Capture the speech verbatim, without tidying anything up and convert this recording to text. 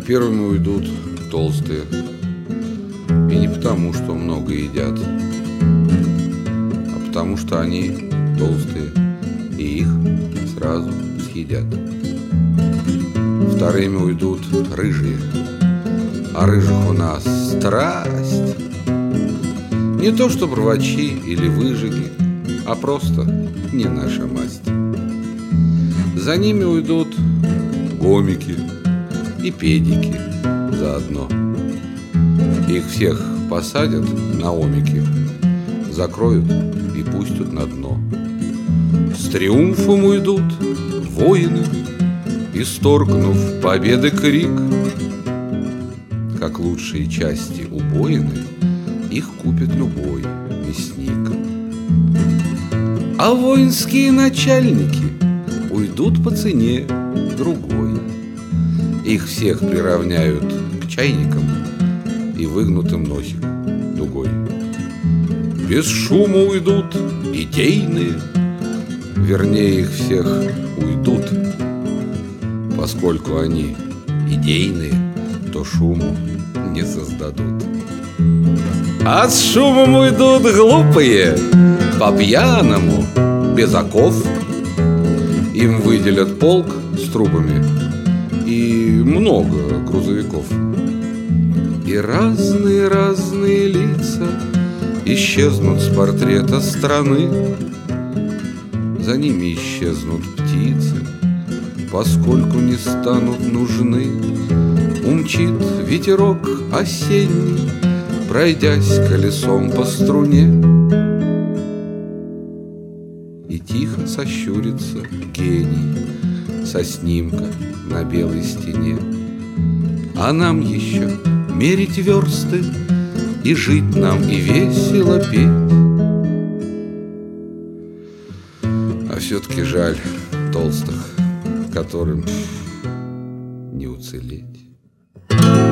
первыми уйдут толстые. И не потому, что много едят, а потому, что они толстые, и их сразу съедят. Вторыми уйдут рыжие, а рыжих у нас страсть. Не то что рвачи или выжиги, а просто не наша масть. За ними уйдут гомики и педики заодно. Их всех посадят на омики, закроют и пустят на дно. С триумфом уйдут воины, исторгнув победы крик. Как лучшие части убоины, их купит любой мясник. А воинские начальники уйдут по цене другой. Их всех приравняют к чайникам и выгнутым носик дугой. Без шума уйдут идейные, вернее, их всех уйдут. Поскольку они идейные, то шуму не создадут. А с шумом уйдут глупые, по-пьяному, без оков. Им выделят полк с трубами и много грузовиков. И разные-разные лица исчезнут с портрета страны. За ними исчезнут птицы, поскольку не станут нужны. Умчит ветерок осенний, пройдясь колесом по струне. И тихо сощурится гений со снимка на белой стене. А нам еще мерить версты, и жить нам, и весело петь. А все-таки жаль толстых, которым не уцелеть.